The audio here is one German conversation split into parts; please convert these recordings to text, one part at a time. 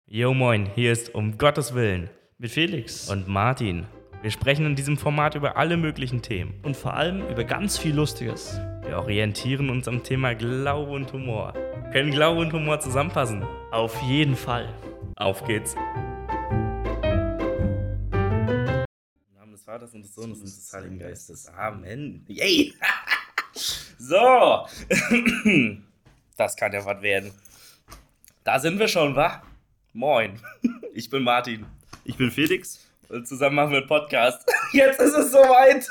Jo moin, hier ist Um Gottes Willen Mit Felix. und Martin. Wir sprechen in diesem Format über alle möglichen Themen. Und vor allem über ganz viel Lustiges. Wir orientieren uns am Thema Glaube und Humor. Können Glaube und Humor zusammenpassen? Auf jeden Fall. Auf geht's. Im Namen des Vaters und des Sohnes und des Heiligen Geistes. Amen. Yay! So! Das kann ja was werden. Da sind wir schon, wa? Moin. Ich bin Martin. Ich bin Felix. Und zusammen machen wir einen Podcast. Jetzt ist es soweit.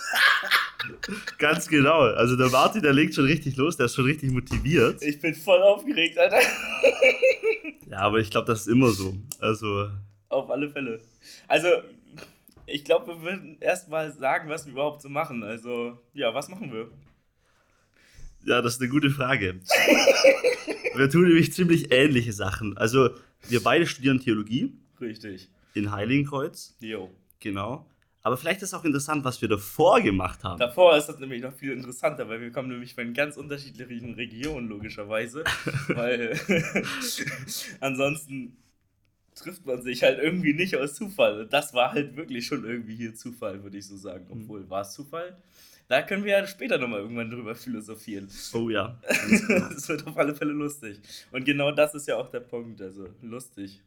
Ganz genau. Also der Martin, der legt schon richtig los, der ist schon richtig motiviert. Ich bin voll aufgeregt, Alter. Ja, aber ich glaube, das ist immer so. Also, Auf alle Fälle. Also, ich glaube, wir würden erstmal sagen, was wir überhaupt so machen. Also, ja, was machen wir? ja, das ist eine gute Frage. Wir tun nämlich ziemlich ähnliche Sachen. Also, wir beide studieren Theologie Richtig. in Heiligenkreuz. Jo. Genau. Aber vielleicht ist auch interessant, was wir davor gemacht haben. Davor ist das nämlich noch viel interessanter, weil wir kommen nämlich von ganz unterschiedlichen Regionen, logischerweise. Weil ansonsten trifft man sich halt irgendwie nicht aus Zufall. Und das war halt wirklich schon irgendwie hier Zufall, würde ich so sagen. Obwohl, war es Zufall? Da können wir ja später nochmal irgendwann drüber philosophieren. Oh ja. Ganz genau. Das wird auf alle Fälle lustig. Und genau das ist ja auch der Punkt. Also lustig.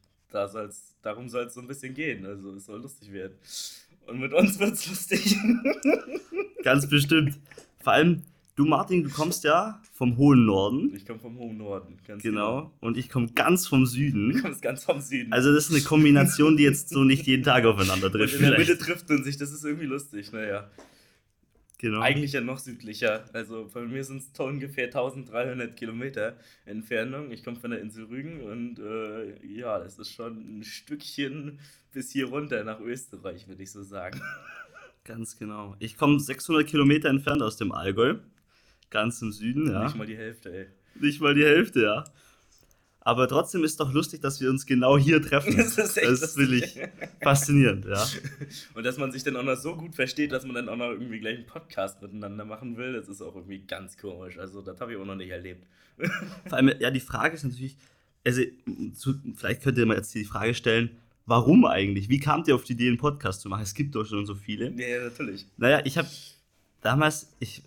Darum soll es so ein bisschen gehen. Also es soll lustig werden. Und mit uns wird es lustig. Ganz bestimmt. Vor allem, du Martin, du kommst ja vom hohen Norden. Ich komme vom hohen Norden. Ganz Genau. Und ich komme ganz vom Du Süden. kommst ganz vom Süden. Also das ist eine Kombination, die jetzt so nicht jeden Tag aufeinander und trifft. in der Mitte Vielleicht. trifft man sich. Das ist irgendwie lustig. Naja. Genau. Eigentlich ja noch südlicher. Also von mir sind es ungefähr 1300 Kilometer Entfernung. Ich komme von der Insel Rügen und ja, das ist schon ein Stückchen bis hier runter nach Österreich, würde ich so sagen. Ganz genau. Ich komme 600 Kilometer entfernt aus dem Allgäu. Ganz im Süden, ja. Nicht mal die Hälfte, ey. Nicht mal die Hälfte, ja. Aber trotzdem ist doch lustig, dass wir uns genau hier treffen. Das ist echt Das finde ich faszinierend, ja. Und dass man sich dann auch noch so gut versteht, dass man dann auch noch irgendwie gleich einen Podcast miteinander machen will, das ist auch irgendwie ganz komisch. Also das habe ich auch noch nicht erlebt. Vor allem, ja, die Frage ist natürlich, also vielleicht könnt ihr mal jetzt die Frage stellen, warum eigentlich? Wie kamt ihr auf die Idee, einen Podcast zu machen? Es gibt doch schon so viele. Ja, natürlich. Naja, ich habe damals, ich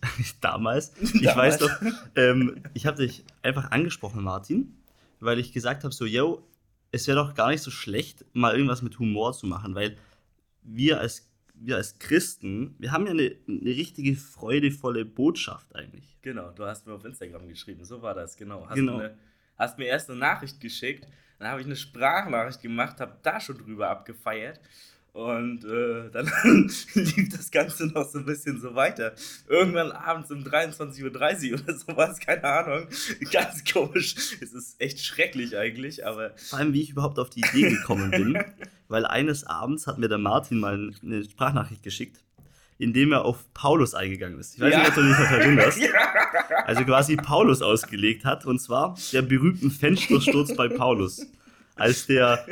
weiß doch, ich habe dich einfach angesprochen, Martin, weil ich gesagt habe, so, yo, es wäre doch gar nicht so schlecht, mal irgendwas mit Humor zu machen, weil wir als Christen, wir haben ja eine richtige freudevolle Botschaft eigentlich. Genau, du hast mir auf Instagram geschrieben, so war das, genau. Genau. Hast mir erst eine Nachricht geschickt, dann habe ich eine Sprachnachricht gemacht, habe da schon drüber abgefeiert und dann lief das Ganze noch so ein bisschen so weiter. Irgendwann abends um 23:30 Uhr oder sowas, keine Ahnung, ganz komisch. Es ist echt schrecklich eigentlich, aber Vor allem, wie ich überhaupt auf die Idee gekommen bin, weil eines Abends hat mir der Martin mal eine Sprachnachricht geschickt, in dem er auf Paulus eingegangen ist. Ich weiß nicht, ob du dich noch erinnerst. Also quasi Paulus ausgelegt hat, und zwar der berühmten Fenstersturz bei Paulus. Als der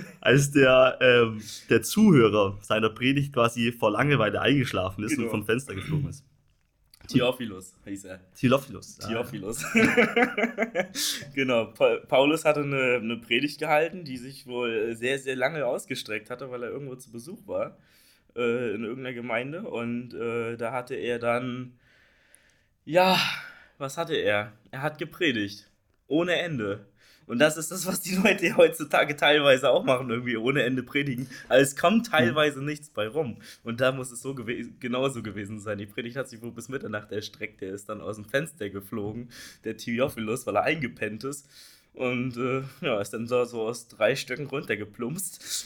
Zuhörer seiner Predigt quasi vor Langeweile eingeschlafen ist Genau. und vom Fenster geflogen ist. Theophilus hieß er. Theophilus. Theophilus. Genau, Paulus hatte eine Predigt gehalten, die sich wohl sehr, sehr lange ausgestreckt hatte, weil er irgendwo zu Besuch war in irgendeiner Gemeinde. Und da hatte er dann, ja, was hatte er? Er hat gepredigt. Ohne Ende. Und das ist das, was die Leute heutzutage teilweise auch machen, irgendwie ohne Ende predigen. Also es kommt teilweise nichts bei rum. Und da muss es so genauso gewesen sein. Die Predigt hat sich wohl bis Mitternacht erstreckt. Der ist dann aus dem Fenster geflogen, der Theophilus, weil er eingepennt ist. Und ja, ist dann so aus 3 Stücken runtergeplumpst.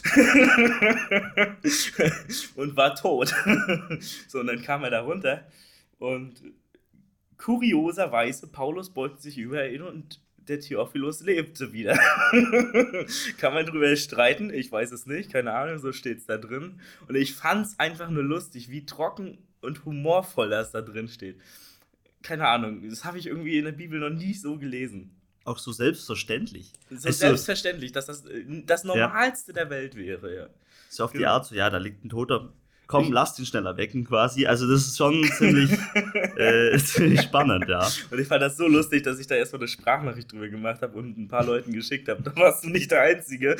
Und war tot. So, und dann kam er da runter. Und kurioserweise, Paulus beugte sich über ihn und der Theophilus lebte wieder. Kann man drüber streiten? Ich weiß es nicht, keine Ahnung, so steht es da drin. Und ich fand es einfach nur lustig, wie trocken und humorvoll das da drin steht. Keine Ahnung, das habe ich irgendwie in der Bibel noch nie so gelesen. Auch so selbstverständlich. So Also, selbstverständlich, dass das das Normalste der Welt wäre, ja. so auf die Genau. Art, so, ja, da liegt ein Toter, komm, lass den schneller wecken quasi. Also das ist schon ziemlich spannend, ja. Und ich fand das so lustig, dass ich da erstmal eine Sprachnachricht drüber gemacht habe und ein paar Leuten geschickt habe. Da warst du nicht der Einzige.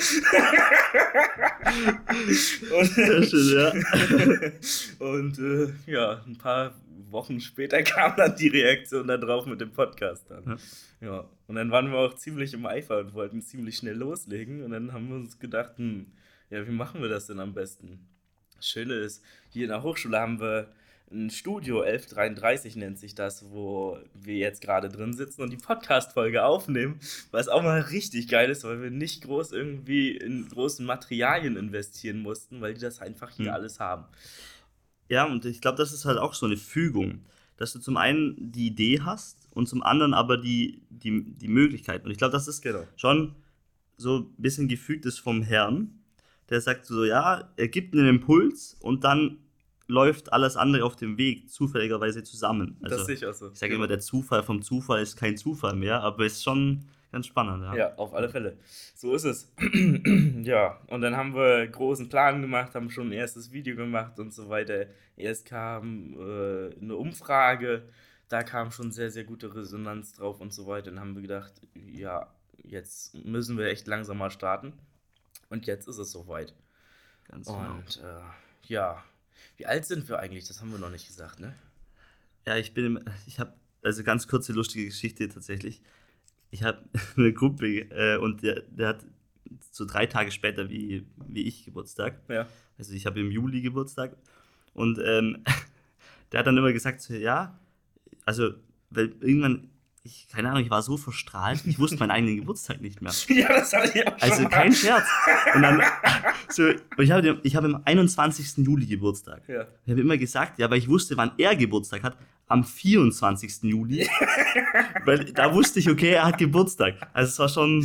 Sehr schön, ja. Und ja, ein paar Wochen später kam dann die Reaktion da drauf mit dem Podcast dann. Ja. Und dann waren wir auch ziemlich im Eifer und wollten ziemlich schnell loslegen. Und dann haben wir uns gedacht, ja, wie machen wir das denn am besten? Das Schöne ist, hier in der Hochschule haben wir ein Studio 1133 nennt sich das, wo wir jetzt gerade drin sitzen und die Podcast-Folge aufnehmen, was auch mal richtig geil ist, weil wir nicht groß irgendwie in großen Materialien investieren mussten, weil die das einfach hier alles haben. Ja, und ich glaube, das ist halt auch so eine Fügung, dass du zum einen die Idee hast und zum anderen aber die Möglichkeit. Und ich glaube, das ist schon so ein bisschen gefügt ist vom Herrn, der sagt so, ja, er gibt einen Impuls und dann läuft alles andere auf dem Weg zufälligerweise zusammen. Also, das sehe ich auch so. Ich sage immer, der Zufall vom Zufall ist kein Zufall mehr, aber ist schon ganz spannend, ja. Ja, auf alle Fälle. So ist es. Ja, und dann haben wir einen großen Plan gemacht, haben schon ein erstes Video gemacht und so weiter. Erst kam eine Umfrage, da kam schon sehr, sehr gute Resonanz drauf und so weiter. Dann haben wir gedacht, ja, jetzt müssen wir echt langsam mal starten. Und jetzt ist es soweit. Ganz genau. Und ja, wie alt sind wir eigentlich? Das haben wir noch nicht gesagt, ne? Ja, ich habe, also ganz kurze lustige Geschichte tatsächlich. Ich habe eine Gruppe und der hat so 3 Tage später wie ich Geburtstag. Ja. Also ich habe im Juli Geburtstag. Und der hat dann immer gesagt, so, ja, also weil irgendwann, keine Ahnung, ich war so verstrahlt, ich wusste meinen eigenen Geburtstag nicht mehr. Ja, das hatte ich auch schon. Also kein Scherz. Und dann, ich habe am 21. Juli Geburtstag. Ja. Ich habe immer gesagt, ja, weil ich wusste, wann er Geburtstag hat, am 24. Juli. Weil da wusste ich, okay, er hat Geburtstag. Also es war schon...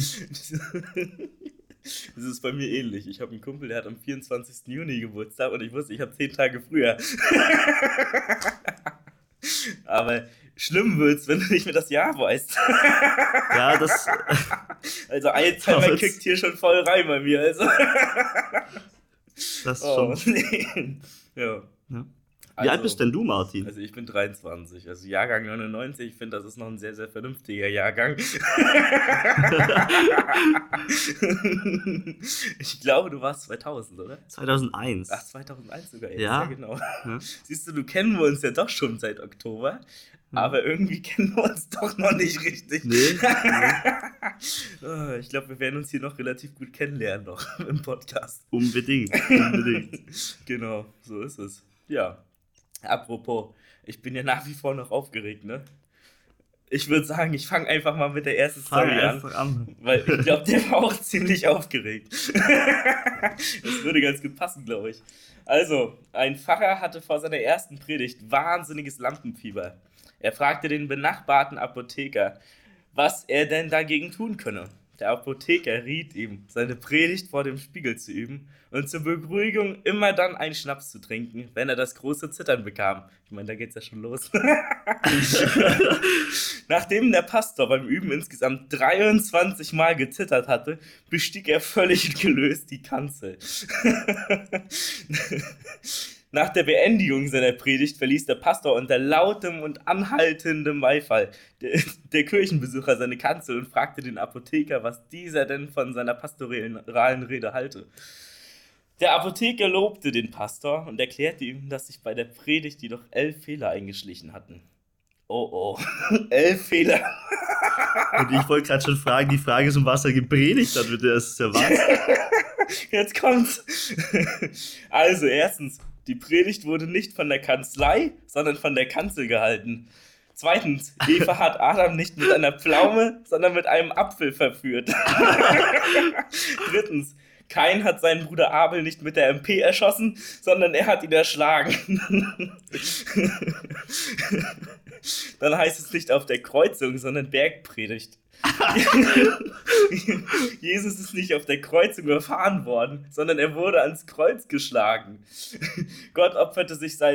Das ist bei mir ähnlich. Ich habe einen Kumpel, der hat am 24. Juni Geburtstag und ich wusste, ich habe 10 Tage früher. Aber schlimm wird's, wenn du nicht mehr das Jahr weißt. Ja, das... Also Alzheimer kickt hier schon voll rein bei mir. Also. Das schon... Nee. Ja. Wie alt bist denn du, Martin? Also ich bin 23, also Jahrgang 99, ich finde, das ist noch ein sehr, sehr vernünftiger Jahrgang. Ich glaube, du warst 2000, oder? 2001. Ach, 2001 sogar jetzt, ja genau. Ja. Siehst du kennen wir uns ja doch schon seit Oktober, aber irgendwie kennen wir uns doch noch nicht richtig. Nee. Ich glaube, wir werden uns hier noch relativ gut kennenlernen noch im Podcast. Unbedingt. Genau, so ist es. Ja. Apropos, ich bin ja nach wie vor noch aufgeregt, ne? Ich würde sagen, ich fange einfach mal mit der ersten Story an. Weil ich glaube, der war auch ziemlich aufgeregt. Das würde ganz gut passen, glaube ich. Also, ein Pfarrer hatte vor seiner ersten Predigt wahnsinniges Lampenfieber. Er fragte den benachbarten Apotheker, was er denn dagegen tun könne. Der Apotheker riet ihm, seine Predigt vor dem Spiegel zu üben und zur Beruhigung immer dann einen Schnaps zu trinken, wenn er das große Zittern bekam. Ich meine, da geht's ja schon los. Nachdem der Pastor beim Üben insgesamt 23 Mal gezittert hatte, bestieg er völlig gelöst die Kanzel. Nach der Beendigung seiner Predigt verließ der Pastor unter lautem und anhaltendem Beifall der Kirchenbesucher seine Kanzel und fragte den Apotheker, was dieser denn von seiner pastoralen Rede halte. Der Apotheker lobte den Pastor und erklärte ihm, dass sich bei der Predigt jedoch 11 Fehler eingeschlichen hatten. Oh, 11 Fehler. Und ich wollte gerade schon fragen, die Frage ist, um was er gepredigt hat, bitte. Das ist ja Wahnsinn. Jetzt kommt's. Also, erstens, die Predigt wurde nicht von der Kanzlei, sondern von der Kanzel gehalten. Zweitens, Eva hat Adam nicht mit einer Pflaume, sondern mit einem Apfel verführt. Drittens, Kain hat seinen Bruder Abel nicht mit der MP erschossen, sondern er hat ihn erschlagen. Dann heißt es nicht auf der Kreuzung, sondern Bergpredigt. Jesus ist nicht auf der Kreuzung überfahren worden, sondern er wurde ans Kreuz geschlagen. Gott opferte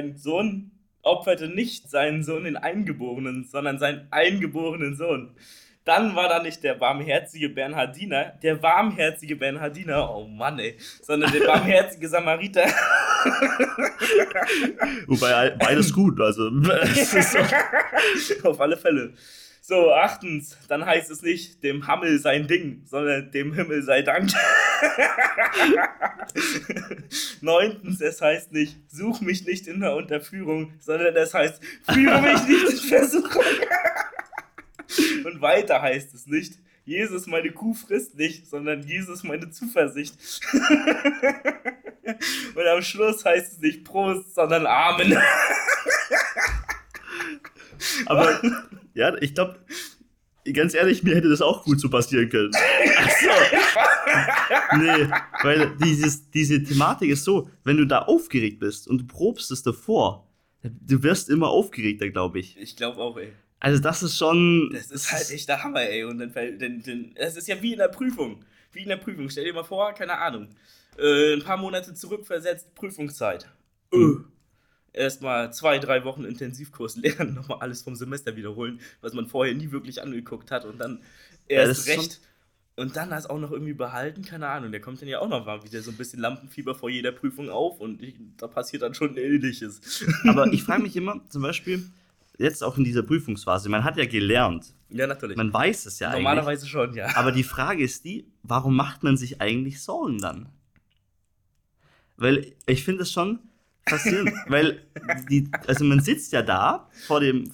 nicht seinen Sohn den Eingeborenen, sondern seinen eingeborenen Sohn. Dann war da nicht der barmherzige Bernhardiner, oh Mann ey, sondern der barmherzige Samariter. Wobei beides gut, also. Es ist so. Auf alle Fälle. So, 8. Dann heißt es nicht, dem Hammel sein Ding, sondern dem Himmel sei Dank. 9. Es heißt nicht, such mich nicht in der Unterführung, sondern es heißt, führe mich nicht in Versuchung. Und weiter heißt es nicht, Jesus, meine Kuh frisst nicht, sondern Jesus, meine Zuversicht. Und am Schluss heißt es nicht Prost, sondern Amen. Aber, ja, ich glaube, ganz ehrlich, mir hätte das auch gut so passieren können. Achso. Nee, weil diese Thematik ist so, wenn du da aufgeregt bist und du probst es davor, du wirst immer aufgeregter, glaube ich. Ich glaube auch, ey. Also das ist schon... Das ist halt echt der Hammer, ey. Und das ist ja wie in der Prüfung. Wie in der Prüfung. Stell dir mal vor, keine Ahnung. Ein paar Monate zurückversetzt, Prüfungszeit. Erstmal 2-3 Wochen Intensivkurs lernen, nochmal alles vom Semester wiederholen, was man vorher nie wirklich angeguckt hat und dann erst recht. Und dann das auch noch irgendwie behalten, keine Ahnung. Der kommt dann ja auch noch mal wieder so ein bisschen Lampenfieber vor jeder Prüfung auf und da passiert dann schon Ähnliches. Aber ich frage mich immer, zum Beispiel, jetzt auch in dieser Prüfungsphase, man hat ja gelernt. Ja, natürlich. Man weiß es ja normalerweise eigentlich. Schon, ja. Aber die Frage ist die, warum macht man sich eigentlich Sorgen dann? Weil ich finde es schon faszinierend, weil also man sitzt ja da in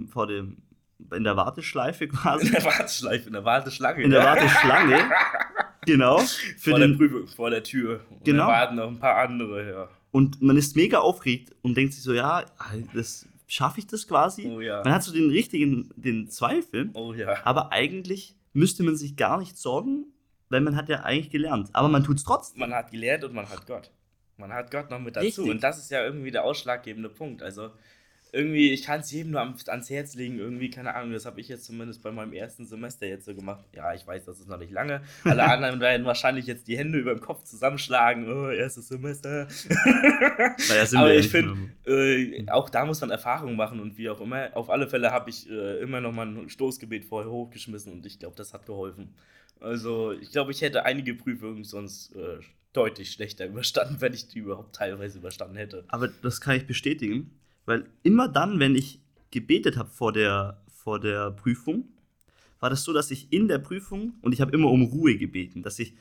der Warteschleife quasi. In der Warteschlange. In der Warteschlange, genau. Vor der Prüfung, vor der Tür. Und genau. Da warten noch ein paar andere, ja. Und man ist mega aufgeregt und denkt sich so, ja, schaffe ich das quasi? Oh ja. Man hat so den Zweifel, oh ja. Aber eigentlich müsste man sich gar nicht sorgen, weil man hat ja eigentlich gelernt. Aber man tut es trotzdem. Man hat gelernt und man hat Gott. Man hat Gott noch mit dazu. Richtig. Und das ist ja irgendwie der ausschlaggebende Punkt. Also irgendwie, ich kann es jedem nur ans Herz legen, irgendwie, keine Ahnung, das habe ich jetzt zumindest bei meinem ersten Semester jetzt so gemacht. Ja, ich weiß, das ist noch nicht lange. Alle anderen werden wahrscheinlich jetzt die Hände über dem Kopf zusammenschlagen. Oh, erstes Semester. Aber ich finde, auch da muss man Erfahrungen machen und wie auch immer. Auf alle Fälle habe ich immer noch mal ein Stoßgebet vorher hochgeschmissen und ich glaube, das hat geholfen. Also, ich glaube, ich hätte einige Prüfungen sonst deutlich schlechter überstanden, wenn ich die überhaupt teilweise überstanden hätte. Aber das kann ich bestätigen, weil immer dann, wenn ich gebetet habe vor der Prüfung, war das so, dass ich in der Prüfung, und ich habe immer um Ruhe gebeten, dass ich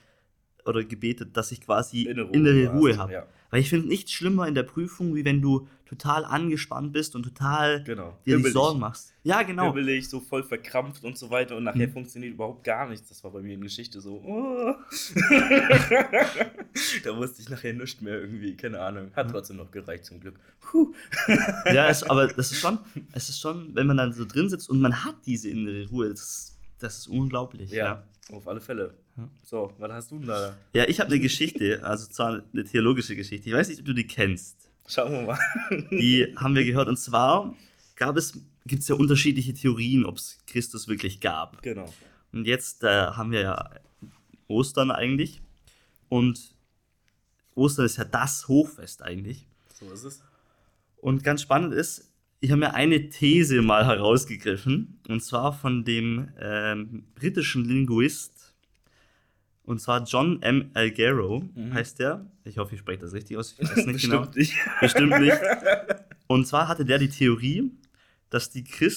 quasi innere Ruhe habe. Ja. Weil ich finde nichts schlimmer in der Prüfung, wie wenn du total angespannt bist und total dir die Sorgen machst. Ja, genau. Hibbelig, so voll verkrampft und so weiter und nachher funktioniert überhaupt gar nichts. Das war bei mir in Geschichte so. Oh. Da wusste ich nachher nichts mehr irgendwie, keine Ahnung. Hat trotzdem noch gereicht zum Glück. Ja, aber es ist schon, wenn man dann so drin sitzt und man hat diese innere Ruhe, das ist unglaublich. Ja. Auf alle Fälle. So, was hast du denn da? Ja, ich habe eine Geschichte, also zwar eine theologische Geschichte. Ich weiß nicht, ob du die kennst. Schauen wir mal. Die haben wir gehört. Und zwar gibt es ja unterschiedliche Theorien, ob es Christus wirklich gab. Genau. Und jetzt haben wir ja Ostern eigentlich. Und Ostern ist ja das Hochfest eigentlich. So ist es. Und ganz spannend ist, ich habe mir eine These mal herausgegriffen, und zwar von dem britischen Linguist, und zwar John M. Algero heißt der. Ich hoffe, ich spreche das richtig aus. Ich weiß nicht genau. Bestimmt nicht. Und zwar hatte der die Theorie, dass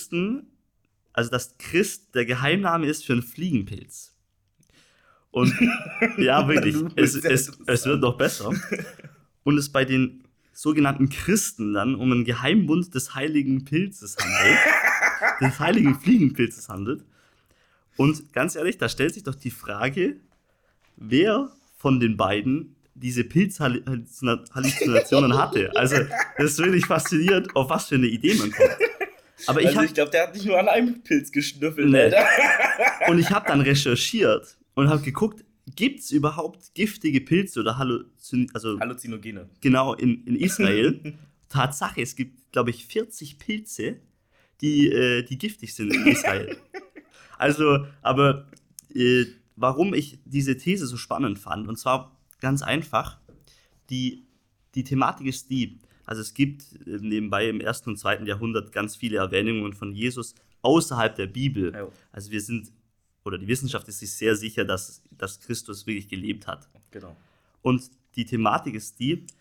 dass Christ der Geheimname ist für einen Fliegenpilz. Und ja, wirklich, es wird noch besser. Und es bei den sogenannten Christen dann um einen Geheimbund des heiligen Pilzes handelt, des heiligen Fliegenpilzes handelt. Und ganz ehrlich, da stellt sich doch die Frage, wer von den beiden diese Pilzhalluzinationen hatte. Also, das ist wirklich faszinierend, auf was für eine Idee man kommt. Aber ich glaube, der hat nicht nur an einem Pilz geschnüffelt. Nee. Alter. Und ich habe dann recherchiert und habe geguckt, gibt es überhaupt giftige Pilze oder Halluzinogene? Genau, in Israel. Tatsache, es gibt, glaube ich, 40 Pilze, die giftig sind in Israel. Also, aber warum ich diese These so spannend fand, und zwar ganz einfach, die Thematik ist also es gibt nebenbei im 1. und 2. Jahrhundert ganz viele Erwähnungen von Jesus außerhalb der Bibel. Ja. Also die Wissenschaft ist sich sehr sicher, dass Christus wirklich gelebt hat. Genau. Und die Thematik ist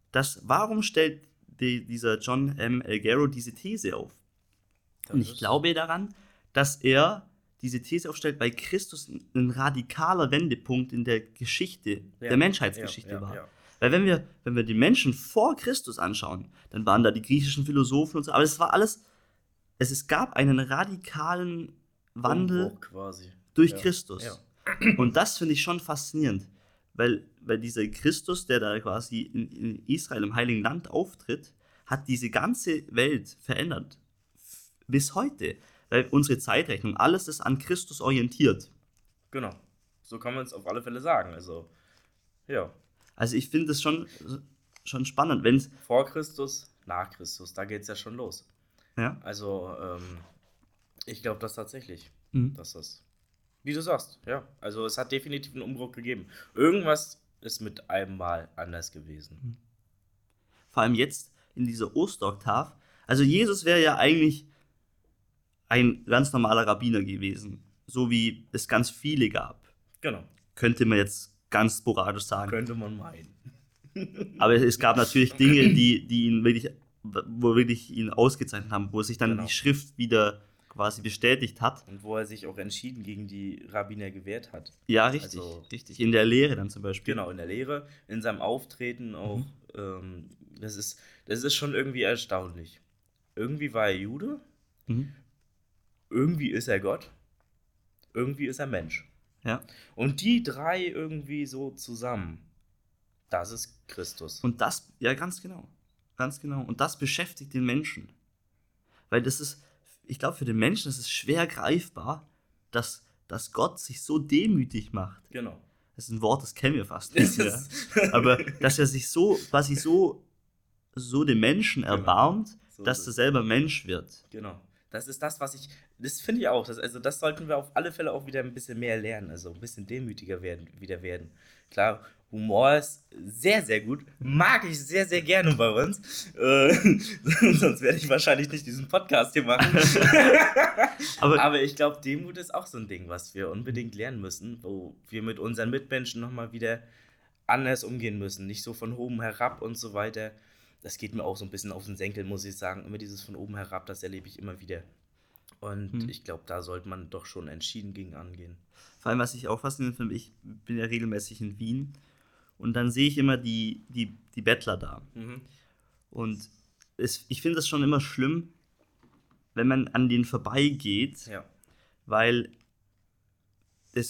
warum stellt dieser John M. Algero diese These auf? Und ich glaube daran, dass er diese These aufstellt, weil Christus ein radikaler Wendepunkt in der Geschichte, der Menschheitsgeschichte war. Ja. Weil wenn wir die Menschen vor Christus anschauen, dann waren da die griechischen Philosophen und so, aber es war alles, es gab einen radikalen Wandel quasi durch Christus. Ja. Und das finde ich schon faszinierend, weil dieser Christus, der da quasi in Israel, im Heiligen Land auftritt, hat diese ganze Welt verändert. Bis heute. Weil unsere Zeitrechnung, alles ist an Christus orientiert. Genau. So kann man es auf alle Fälle sagen. Also, ja. Also ich finde es schon spannend, wenn es... Vor Christus, nach Christus, da geht es ja schon los. Ja. Also, ich glaube das tatsächlich, dass das... Wie du sagst, ja. Also es hat definitiv einen Umbruch gegeben. Irgendwas ist mit einem Mal anders gewesen. Vor allem jetzt in dieser Osteroktav. Also Jesus wäre ja eigentlich ein ganz normaler Rabbiner gewesen. So wie es ganz viele gab. Genau. Könnte man jetzt ganz sporadisch sagen. Könnte man meinen. Aber es gab natürlich Dinge, die ihn wirklich ihn ausgezeichnet haben, wo sich dann die Schrift wieder quasi bestätigt hat. Und wo er sich auch entschieden gegen die Rabbiner gewehrt hat. Ja, richtig. Richtig. In der Lehre dann zum Beispiel. Genau, in der Lehre, in seinem Auftreten auch. Das ist schon irgendwie erstaunlich. Irgendwie war er Jude. Irgendwie ist er Gott. Irgendwie ist er Mensch. Ja. Und die drei irgendwie so zusammen, das ist Christus. Und das, ja, ganz genau. Ganz genau. Und das beschäftigt den Menschen. Weil das ist, ich glaube, für den Menschen ist es schwer greifbar, dass Gott sich so demütig macht. Genau. Das ist ein Wort, das kennen wir fast nicht mehr. Aber dass er sich so, quasi so den Menschen erbarmt, so dass er selber Mensch wird. Genau. Das ist das, das finde ich auch. Das sollten wir auf alle Fälle auch wieder ein bisschen mehr lernen. Also ein bisschen demütiger wieder werden. Klar, Humor ist sehr, sehr gut. Mag ich sehr, sehr gerne bei uns. Sonst werde ich wahrscheinlich nicht diesen Podcast hier machen. Aber ich glaube, Demut ist auch so ein Ding, was wir unbedingt lernen müssen, wo wir mit unseren Mitmenschen nochmal wieder anders umgehen müssen. Nicht so von oben herab und so weiter. Das geht mir auch so ein bisschen auf den Senkel, muss ich sagen. Immer dieses von oben herab, das erlebe ich immer wieder. Und ich glaube, da sollte man doch schon entschieden gegen angehen. Vor allem, was ich auch faszinierend finde, ich bin ja regelmäßig in Wien und dann sehe ich immer die Bettler da. Und ich finde das schon immer schlimm, wenn man an denen vorbeigeht, weil das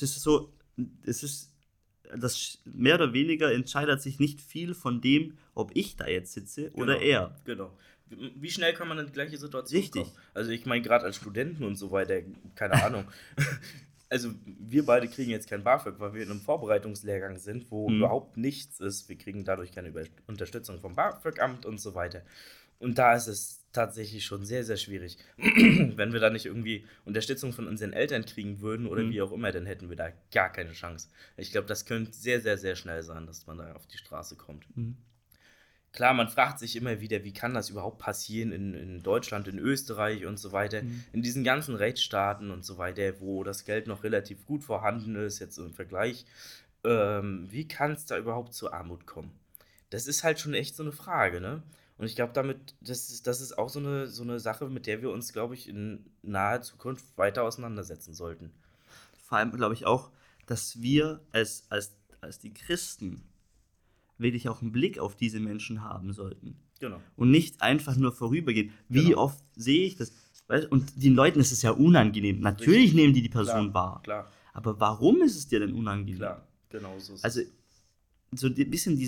mehr oder weniger entscheidet sich nicht viel von dem, ob ich da jetzt sitze oder er. Genau. Wie schnell kann man in die gleiche Situation kommen? Also ich meine, gerade als Studenten und so weiter, keine Ahnung. Also wir beide kriegen jetzt kein BAföG, weil wir in einem Vorbereitungslehrgang sind, wo überhaupt nichts ist. Wir kriegen dadurch keine Unterstützung vom BAföG-Amt und so weiter. Und da ist es tatsächlich schon sehr, sehr schwierig. Wenn wir da nicht irgendwie Unterstützung von unseren Eltern kriegen würden oder wie auch immer, dann hätten wir da gar keine Chance. Ich glaube, das könnte sehr, sehr, sehr schnell sein, dass man da auf die Straße kommt. Klar, man fragt sich immer wieder, wie kann das überhaupt passieren in Deutschland, in Österreich und so weiter, in diesen ganzen Rechtsstaaten und so weiter, wo das Geld noch relativ gut vorhanden ist, jetzt im Vergleich. Wie kann es da überhaupt zur Armut kommen? Das ist halt schon echt so eine Frage, ne? Und ich glaube, das ist auch so eine Sache, mit der wir uns, glaube ich, in naher Zukunft weiter auseinandersetzen sollten. Vor allem glaube ich auch, dass wir als die Christen wirklich auch einen Blick auf diese Menschen haben sollten. Genau. Und nicht einfach nur vorübergehen. Wie oft sehe ich das? Und den Leuten ist es ja unangenehm. Natürlich nehmen die Person wahr. Klar. Aber warum ist es dir denn unangenehm? Klar, genau so ist es. Also, so ein bisschen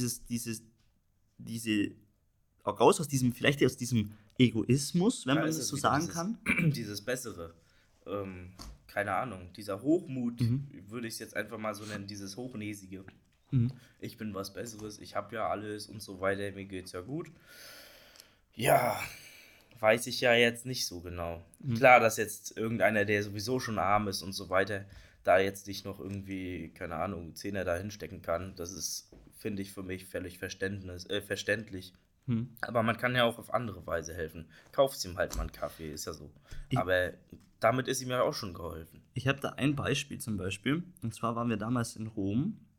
auch raus aus diesem, vielleicht aus diesem Egoismus, wenn man das so sagen kann. Dieses Bessere. Keine Ahnung, dieser Hochmut, würde ich es jetzt einfach mal so nennen, dieses Hochnäsige. Ich bin was Besseres, ich habe ja alles und so weiter, mir geht's ja gut. Ja, weiß ich ja jetzt nicht so genau. Klar, dass jetzt irgendeiner, der sowieso schon arm ist und so weiter, da jetzt nicht noch irgendwie, keine Ahnung, Zehner da hinstecken kann, das ist, finde ich, für mich völlig verständlich. Aber man kann ja auch auf andere Weise helfen. Kaufst ihm halt mal einen Kaffee, ist ja so. Aber damit ist ihm ja auch schon geholfen. Ich habe da ein Beispiel zum Beispiel, und zwar waren wir damals in Rom.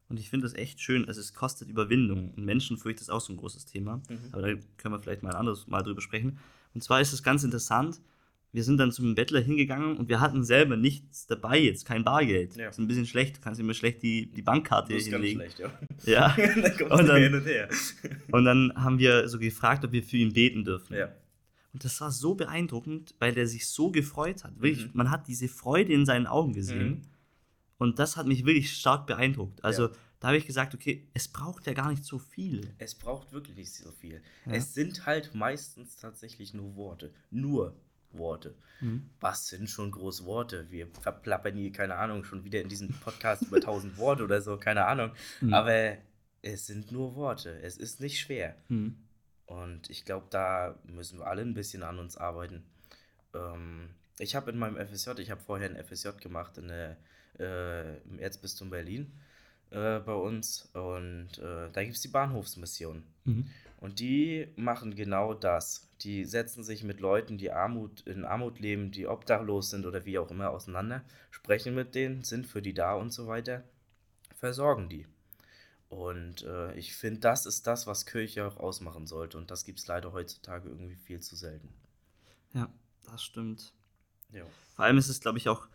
Und ich finde das echt schön. Also es kostet Überwindung. Und Menschenfurcht ist auch so ein großes Thema. Aber da können wir vielleicht mal ein anderes Mal drüber sprechen. Und zwar ist es ganz interessant. Wir sind dann zum Bettler hingegangen und wir hatten selber nichts dabei jetzt, kein Bargeld. Ja. Das ist ein bisschen schlecht, du kannst immer schlecht die Bankkarte Das ist ganz hinlegen. schlecht, ja. Ja. Dann kommst Und du dann- hin und her. Und dann haben wir so gefragt, ob wir für ihn beten dürfen. Ja. Und das war so beeindruckend, weil der sich so gefreut hat. Wirklich, Mhm. man hat diese Freude in seinen Augen gesehen. Mhm. Und das hat mich wirklich stark beeindruckt. Also Ja. da habe ich gesagt, okay, es braucht ja gar nicht so viel. Es braucht wirklich nicht so viel. Ja. Es sind halt meistens tatsächlich nur Worte. Nur Worte. Mhm. Was sind schon große Worte? Wir verplappern hier, keine Ahnung, schon wieder in diesem Podcast über 1000 Worte oder so, keine Ahnung. Mhm. Aber es sind nur Worte. Es ist nicht schwer. Mhm. Und ich glaube, da müssen wir alle ein bisschen an uns arbeiten. Ich habe in meinem FSJ, ich habe vorher ein FSJ gemacht im Erzbistum Berlin bei uns. Und da gibt es die Bahnhofsmission. Mhm. Und die machen genau das. Die setzen sich mit Leuten, die in Armut leben, die obdachlos sind oder wie auch immer, auseinander, sprechen mit denen, sind für die da und so weiter, versorgen die. Und ich finde, das ist das, was Kirche auch ausmachen sollte. Und das gibt es leider heutzutage irgendwie viel zu selten. Ja, das stimmt. Ja. Vor allem ist es, glaube ich, auch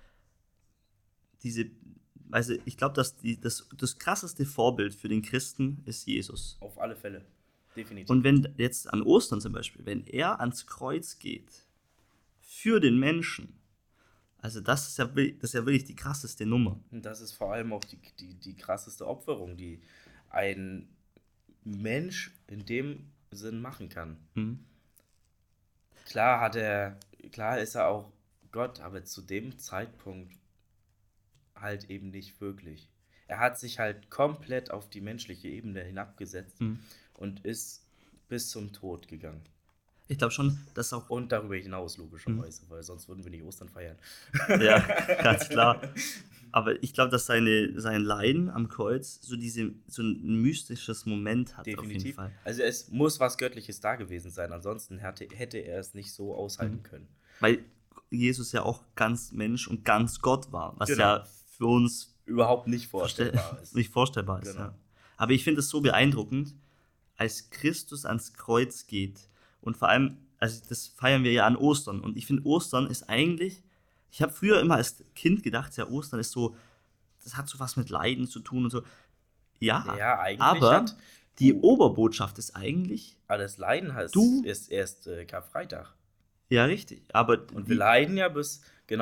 also ich glaube, dass das krasseste Vorbild für den Christen ist Jesus. Auf alle Fälle. Definitiv. Und wenn jetzt an Ostern zum Beispiel, wenn er ans Kreuz geht, für den Menschen, also das ist ja wirklich die krasseste Nummer. Und das ist vor allem auch die krasseste Opferung, die ein Mensch in dem Sinn machen kann. Mhm. Klar ist er auch Gott, aber zu dem Zeitpunkt halt eben nicht wirklich. Er hat sich halt komplett auf die menschliche Ebene hinabgesetzt Mhm. und ist bis zum Tod gegangen. Ich glaube schon, dass auch, Und darüber hinaus, logischerweise, weil sonst würden wir nicht Ostern feiern. ja, ganz klar. Aber ich glaube, dass sein Leiden am Kreuz so ein mystisches Moment hat, auf jeden Definitiv. Fall. Also es muss was Göttliches da gewesen sein, ansonsten hätte er es nicht so aushalten können. Weil Jesus ja auch ganz Mensch und ganz Gott war, was Genau. ja für uns Überhaupt nicht vorstellbar ist. nicht vorstellbar ist. Genau. Ja. Aber ich finde es so beeindruckend, als Christus ans Kreuz geht. Und vor allem, also das feiern wir ja an Ostern. Und ich finde, Ostern ist eigentlich, ich habe früher immer als Kind gedacht, ja, Ostern ist so, das hat so was mit Leiden zu tun und so. Ja, Ja, eigentlich aber hat die Oberbotschaft ist eigentlich, alles Leiden Du- ist erst Karfreitag. ja, richtig. Aber Und wir leiden ja bis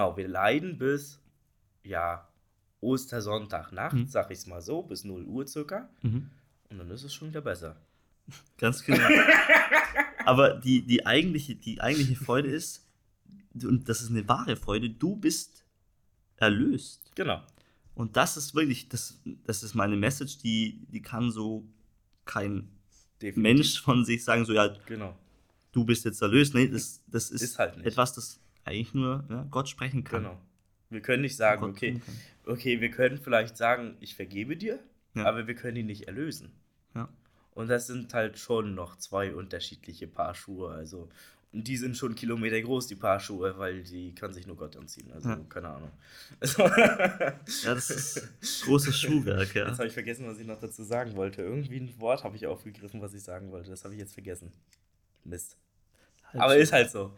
ja, Ostersonntagnacht, sag ich's mal so, bis 0 Uhr circa. Mhm. Und dann ist es schon wieder besser. Ganz genau. Aber die eigentliche Freude ist, und das ist eine wahre Freude, du bist erlöst. Genau. Und das ist wirklich, das ist meine Message, die kann so kein Definitiv. Mensch von sich sagen, so, ja, Genau. du bist jetzt erlöst. Nee, das ist Ist halt nicht. etwas, das eigentlich nur Gott sprechen kann. Genau. Wir können nicht sagen, Gott okay, tun kann. wir können vielleicht sagen, ich vergebe dir, Ja. aber wir können ihn nicht erlösen. Ja. Und das sind halt schon noch zwei unterschiedliche Paar Schuhe. Also, und die sind schon Kilometer groß, die Paar Schuhe, weil die kann sich nur Gott anziehen. Also, Ja. keine Ahnung. Also, Ja, das ist großes Schuhwerk, ja. Jetzt habe ich vergessen, was ich noch dazu sagen wollte. Irgendwie ein Wort habe ich aufgegriffen, was ich sagen wollte. Das habe ich jetzt vergessen. Mist. Aber ist halt so.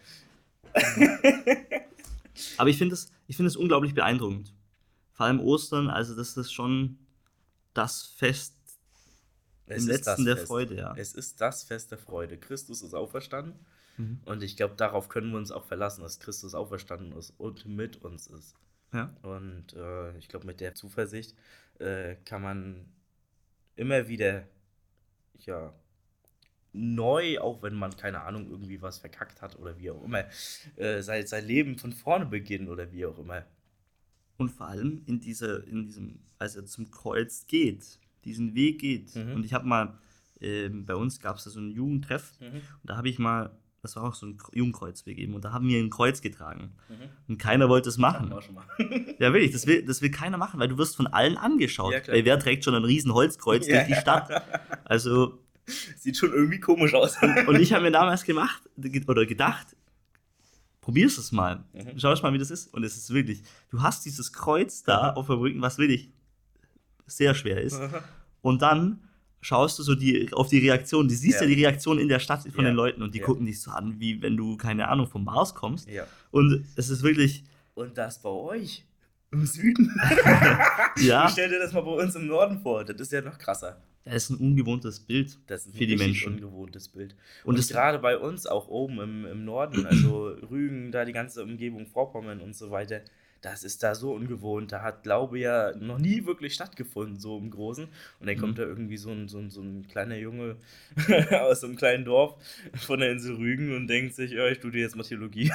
Aber ich finde es unglaublich beeindruckend. Vor allem Ostern, also das ist schon das Fest im letzten der Fest. Freude, ja. Es ist das Fest der Freude. Christus ist auferstanden. Mhm. Und ich glaube, darauf können wir uns auch verlassen, dass Christus auferstanden ist und mit uns ist. Ja. Und ich glaube, mit der Zuversicht kann man immer wieder, ja, neu, auch wenn man, keine Ahnung, irgendwie was verkackt hat oder wie auch immer, sein Leben von vorne beginnen oder wie auch immer. Und vor allem in diesem, als er zum Kreuz geht, diesen Weg geht. Mhm. Und ich habe mal, bei uns gab es da so einen Jugendtreff, und da habe ich mal, das war auch so ein Jugendkreuz gegeben, und da haben wir ein Kreuz getragen. Und keiner wollte es Hatten machen. wir auch schon mal. Ja, wirklich, das will keiner machen, weil du wirst von allen angeschaut. Ja, klar. Weil wer trägt schon ein riesen Holzkreuz durch die Stadt? Also, Sieht schon irgendwie komisch aus. und ich habe mir damals gedacht, probier's es mal. Schau mal, wie das ist. Und es ist wirklich, du hast dieses Kreuz da auf dem Rücken, was will ich? sehr schwer ist. Und dann schaust du so auf die Reaktion, du siehst ja die Reaktion in der Stadt von den Leuten und die gucken dich so an, wie wenn du, keine Ahnung, vom Mars kommst. Ja. Und es ist wirklich... Und das bei euch im Süden? Ja. Stell dir das mal bei uns im Norden vor, das ist ja noch krasser. Das ist ein ungewohntes Bild Das ist für die Menschen. Ein ungewohntes Bild. Und gerade bei uns, auch oben im Norden, also Rügen, da die ganze Umgebung, Vorpommern und so weiter, das ist da so ungewohnt. Da hat Glaube ja noch nie wirklich stattgefunden, so im Großen. Und dann kommt da irgendwie so ein kleiner Junge aus so einem kleinen Dorf von der Insel Rügen und denkt sich, ich studiere jetzt mal Theologie.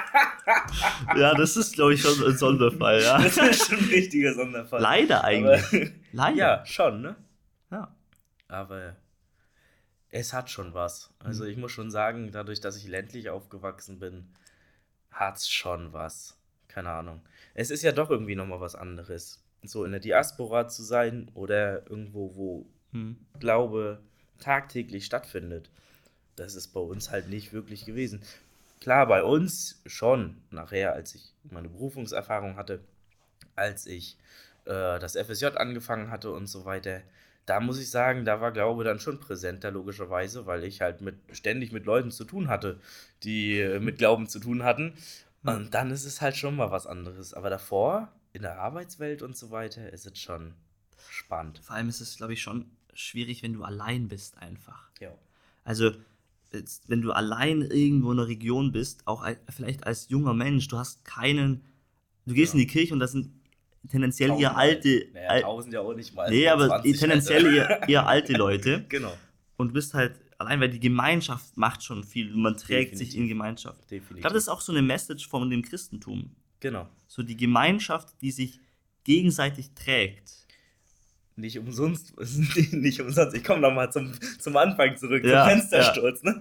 Ja, das ist, glaube ich, schon ein Sonderfall, ja. Das ist schon ein richtiger Sonderfall. Leider eigentlich. Aber, Leider. Ja, schon, ne? Ja. Aber es hat schon was. Also ich muss schon sagen, dadurch, dass ich ländlich aufgewachsen bin, hat's schon was. Keine Ahnung. Es ist ja doch irgendwie nochmal was anderes. So in der Diaspora zu sein oder irgendwo, wo Glaube tagtäglich stattfindet. Das ist bei uns halt nicht wirklich gewesen. Klar, bei uns schon. Nachher, als ich meine Berufungserfahrung hatte, als ich das FSJ angefangen hatte und so weiter, da muss ich sagen, da war Glaube dann schon präsenter, logischerweise, weil ich halt ständig mit Leuten zu tun hatte, die mit Glauben zu tun hatten. Und dann ist es halt schon mal was anderes. Aber davor, in der Arbeitswelt und so weiter, ist es schon spannend. Vor allem ist es, glaube ich, schon schwierig, wenn du allein bist einfach. Ja. Also, wenn du allein irgendwo in einer Region bist, auch vielleicht als junger Mensch, du gehst in die Kirche und das sind tendenziell eher alte... Naja, 1000 ja auch nicht mal. Nee, aber 20, tendenziell eher alte Leute. Genau. Und du bist halt, allein weil die Gemeinschaft macht schon viel. Man trägt Definitiv. sich in Gemeinschaft. Definitiv. Ich glaube, das ist auch so eine Message von dem Christentum. Genau. So die Gemeinschaft, die sich gegenseitig trägt. Nicht umsonst. Nicht umsonst. Ich komme nochmal zum Anfang zurück, Ja, zum Fenstersturz. Ne?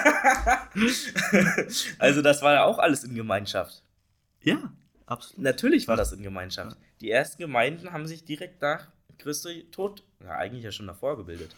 Also das war ja auch alles in Gemeinschaft. Ja, absolut. Natürlich war das in Gemeinschaft. Die ersten Gemeinden haben sich direkt nach Christi Tod, eigentlich ja schon davor gebildet.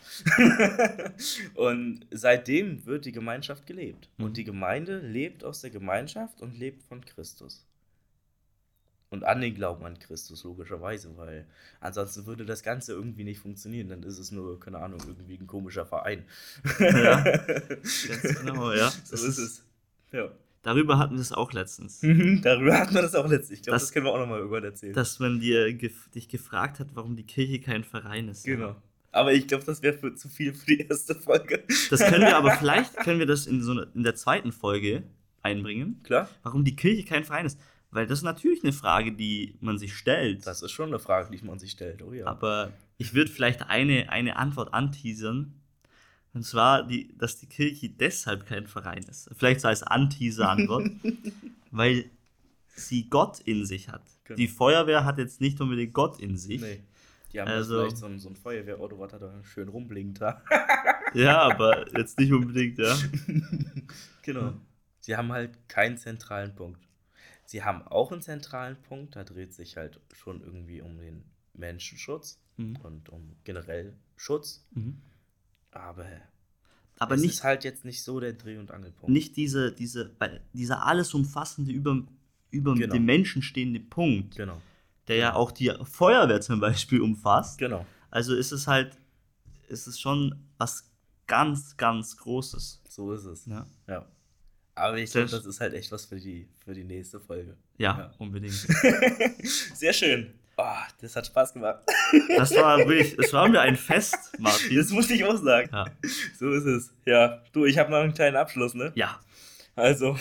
Und seitdem wird die Gemeinschaft gelebt. Und die Gemeinde lebt aus der Gemeinschaft und lebt von Christus. Und an den Glauben an Christus, logischerweise, weil ansonsten würde das Ganze irgendwie nicht funktionieren. Dann ist es nur, keine Ahnung, irgendwie ein komischer Verein. Ja, ganz genau, ja. So ist es. Ja. Darüber hatten wir es auch letztens. Darüber hatten wir das auch letztens. Ich glaube, das können wir auch nochmal irgendwann erzählen. Dass man dich gefragt hat, warum die Kirche kein Verein ist. Genau. Aber ich glaube, das wäre zu viel für die erste Folge. Das können wir aber, vielleicht können wir das in der zweiten Folge einbringen. Klar. Warum die Kirche kein Verein ist. Weil das ist natürlich eine Frage, die man sich stellt. Das ist schon eine Frage, die man sich stellt, oh ja. Aber ich würde vielleicht eine Antwort anteasern. Und zwar, dass die Kirche deshalb kein Verein ist. Vielleicht so als Anteaser-Antwort. Weil sie Gott in sich hat. Genau. Die Feuerwehr hat jetzt nicht unbedingt Gott in sich. Nee. Die haben vielleicht so ein Feuerwehrauto, was da schön rumblinkt. Ja, aber jetzt nicht unbedingt, ja. Genau. Sie haben halt keinen zentralen Punkt. Sie haben auch einen zentralen Punkt, da dreht sich halt schon irgendwie um den Menschenschutz und um generell Schutz. Aber es ist halt jetzt nicht so der Dreh- und Angelpunkt. Nicht dieser alles umfassende, über dem Menschen stehende Punkt, der ja auch die Feuerwehr zum Beispiel umfasst. Genau. Also ist es schon was ganz, ganz Großes. So ist es. Ja. Aber ich glaube, das ist halt echt was für die nächste Folge. Ja, unbedingt. Sehr schön. Oh, das hat Spaß gemacht. Das war mir ein Fest, Martin. Das musste ich auch sagen. Ja. So ist es. Ja, du, ich habe noch einen kleinen Abschluss, ne? Ja. Also.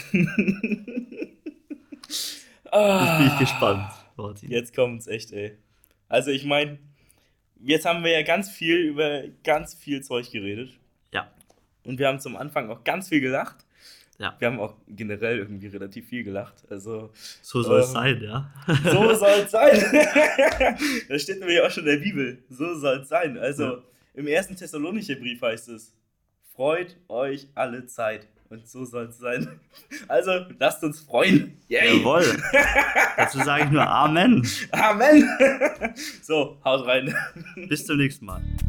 Jetzt bin ich gespannt, Martin. Jetzt kommt's echt, ey. Also ich meine, jetzt haben wir ja ganz viel über ganz viel Zeug geredet. Ja. Und wir haben zum Anfang auch ganz viel gelacht. Ja. Wir haben auch generell irgendwie relativ viel gelacht. Also, so soll es sein, ja. So soll es sein. Das steht nämlich auch schon in der Bibel. So soll es sein. Also im 1. Thessalonicher Brief heißt es: Freut euch alle Zeit. Und so soll es sein. Also lasst uns freuen. Yay. Jawohl. Dazu sage ich nur Amen. Amen. So, haut rein. Bis zum nächsten Mal.